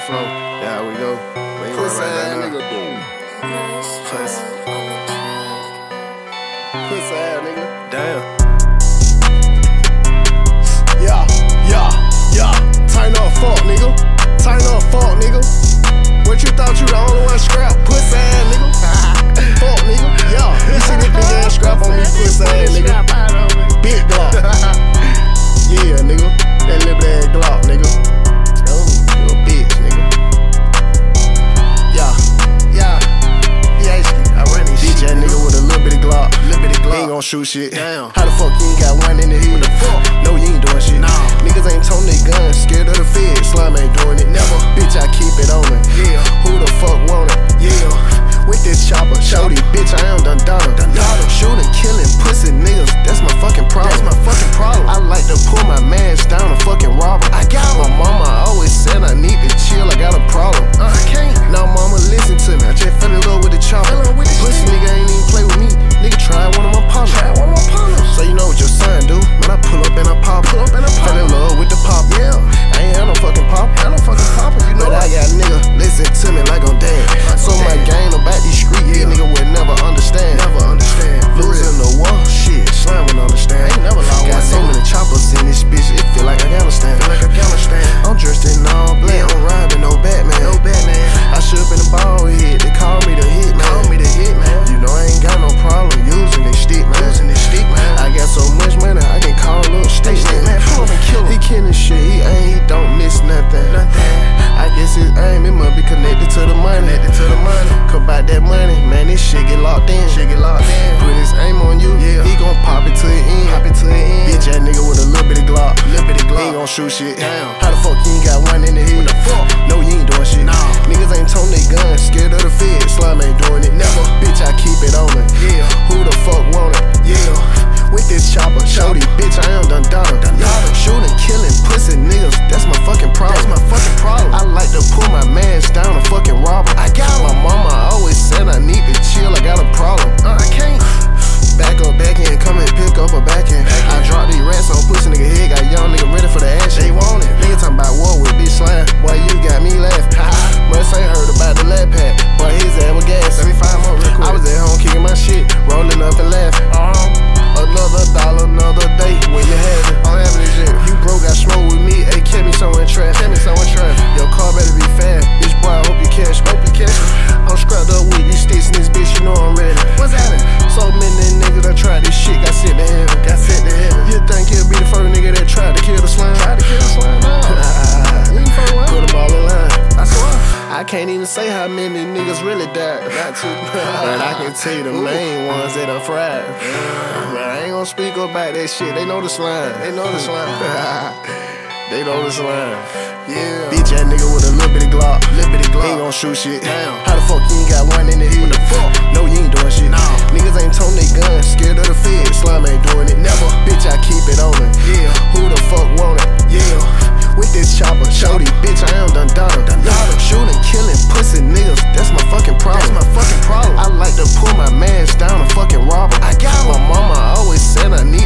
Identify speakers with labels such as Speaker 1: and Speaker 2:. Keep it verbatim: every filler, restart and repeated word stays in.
Speaker 1: flow. Yeah, we go. We ain't
Speaker 2: Pussy
Speaker 1: right
Speaker 2: ass
Speaker 1: now.
Speaker 2: nigga.
Speaker 1: Pussy.
Speaker 2: Pussy ass nigga.
Speaker 1: Damn.
Speaker 2: Yeah, yeah, yeah. Turn up, fuck nigga. Turn up, fuck nigga. What you thought you the only one scrap? Pussy ass nigga. Fuck nigga. Yeah, you see this big ass scrap on me, pussy ass nigga. Big Glock. Yeah, nigga. That little ass Glock, nigga. Oh, you a bitch, nigga. Yeah, yeah. Yeah, I run this shit. Bitch ass nigga with a little bit of Glock. Little bit of Glock. He ain't gon' shoot shit.
Speaker 1: Damn.
Speaker 2: How the fuck you ain't got one in the head? What the fuck? No, you ain't doing shit.
Speaker 1: Nah.
Speaker 2: Niggas ain't toting they guns, scared of the feds. Slime ain't doing it. Never. Bitch, I keep it on it.
Speaker 1: Yeah.
Speaker 2: Who the fuck want it?
Speaker 1: Yeah.
Speaker 2: With this chopper, shorty, bitch, I am done done. Shooting, killing, pussy niggas, that's my fucking problem.
Speaker 1: That's my fucking problem.
Speaker 2: I like to pull my mans down and fucking rob 'em.
Speaker 1: I got
Speaker 2: My mama always said I need to chill, I got a problem.
Speaker 1: Uh, I can't.
Speaker 2: Now mama listen to me, I just fell in love with the chopper.
Speaker 1: Fell in love with the
Speaker 2: Pussy
Speaker 1: shit.
Speaker 2: nigga ain't even play with me, nigga try one of my partners.
Speaker 1: Try one more partners.
Speaker 2: So you know what your son do? Man, I pull up and I pop.
Speaker 1: Pull up and I pop.
Speaker 2: Fell in love with the pop.
Speaker 1: Yeah.
Speaker 2: I ain't had no fucking pop.
Speaker 1: I don't fucking pop it, you know
Speaker 2: But I got nigga, listen to me like I'm dead.
Speaker 1: Like
Speaker 2: So
Speaker 1: I'm
Speaker 2: my
Speaker 1: dead.
Speaker 2: game about these streets,
Speaker 1: Yeah.
Speaker 2: nigga would never understand.
Speaker 1: Never understand. For real.
Speaker 2: Losing the war, shit, slime would understand.
Speaker 1: Ain't never lost
Speaker 2: Got
Speaker 1: one,
Speaker 2: so
Speaker 1: nigga.
Speaker 2: many choppers in this bitch, it feel like Afghanistan.
Speaker 1: Feel like Afghanistan.
Speaker 2: I'm dressed in all black, I'm robbing no Batman.
Speaker 1: No Batman.
Speaker 2: I should have been a ball head, they call me the hit man.
Speaker 1: Call me the hit man.
Speaker 2: You know I ain't got no problem using this stick, man.
Speaker 1: Using this stick, man.
Speaker 2: I got so much money, I can call a little stick,
Speaker 1: stick, man. Pull up and kill him.
Speaker 2: He killing shit, he ain't, he don't miss nothing.
Speaker 1: Nothing.
Speaker 2: I guess his aim, it must be connected to the money.
Speaker 1: Connected to the money.
Speaker 2: Cause by that money, man, this shit get locked in.
Speaker 1: Shit get locked in.
Speaker 2: Put his aim on you,
Speaker 1: Yeah.
Speaker 2: he gon' pop it to the end.
Speaker 1: Pop it to the end.
Speaker 2: Bitch ass nigga with a little bit of Glock.
Speaker 1: Little bit of Glock.
Speaker 2: He ain't gon' shoot shit.
Speaker 1: Damn.
Speaker 2: How the fuck you ain't got one in the head?
Speaker 1: What the fuck?
Speaker 2: No, you ain't doing shit.
Speaker 1: Nah.
Speaker 2: Niggas ain't toting they guns, scared of the feds. Slime ain't doing it.
Speaker 1: Never.
Speaker 2: Bitch, I keep it on it.
Speaker 1: Yeah.
Speaker 2: Who the fuck want it?
Speaker 1: Yeah.
Speaker 2: With this chopper, shorty, bitch, I am done done.
Speaker 1: Done done.
Speaker 2: Shooting, killing, pussy niggas, that's my fucking problem.
Speaker 1: That's my fucking problem.
Speaker 2: I like to pull my mans down and fucking rob 'em.
Speaker 1: I got 'em.
Speaker 2: My mama always said I need to chill, I got a problem.
Speaker 1: Uh, I can't.
Speaker 2: Back up, back in, come and pick up a back end.
Speaker 1: Back
Speaker 2: I
Speaker 1: end.
Speaker 2: drop these rats on pussy nigga head, got young nigga ready for the action.
Speaker 1: They want it.
Speaker 2: Nigga talking about war with bitch slime, boy, you got me laughing. Must ain't heard about the lab pack, boy, his ass was gas.
Speaker 1: Let me find more real quick.
Speaker 2: I was at home kicking my shit, rolling up and laughing.
Speaker 1: Uh-huh.
Speaker 2: Another dollar, another day when you have it.
Speaker 1: I'm having this shit.
Speaker 2: You broke, got smoke with me, hey, kept me somewhere in traffic.
Speaker 1: Tell me someone traffic.
Speaker 2: Your car better be fast, bitch boy, I hope you catch me.
Speaker 1: Hope you catch me.
Speaker 2: I'm scrapped up with these sticks and this bitch, you know I'm ready.
Speaker 1: What's happening?
Speaker 2: So many niggas that tried this shit, got sent to heaven.
Speaker 1: Got sent to heaven.
Speaker 2: You think he'll be the first nigga that tried to kill the slime?
Speaker 1: Try to kill the slime now. You ain't first one.
Speaker 2: Put them all in line.
Speaker 1: I swear.
Speaker 2: I can't even say how many niggas really died.
Speaker 1: Not too.
Speaker 2: But I can tell you the main ones that done fried. But I ain't gonna speak about that shit. They know the slime.
Speaker 1: They know the slime.
Speaker 2: They know the slime.
Speaker 1: Yeah.
Speaker 2: Bitch ass nigga with a little bit of Glock.
Speaker 1: Little bit of Glock.
Speaker 2: He ain't gon' shoot shit.
Speaker 1: Damn.
Speaker 2: How the fuck you ain't got one in the head?
Speaker 1: What the fuck?
Speaker 2: No, you ain't doing shit.
Speaker 1: Nah.
Speaker 2: Niggas ain't toting they guns, scared of the feds. Slime ain't doing it.
Speaker 1: Never.
Speaker 2: Bitch, I keep it on it.
Speaker 1: Yeah.
Speaker 2: Who the fuck want it?
Speaker 1: Yeah.
Speaker 2: With this chopper, shorty, bitch, I am done done. Shooting, killing, pussy niggas, that's my fucking problem.
Speaker 1: That's my fucking problem.
Speaker 2: I like to pull my mans down and fucking rob 'em.
Speaker 1: I got 'em.
Speaker 2: My mama always said I need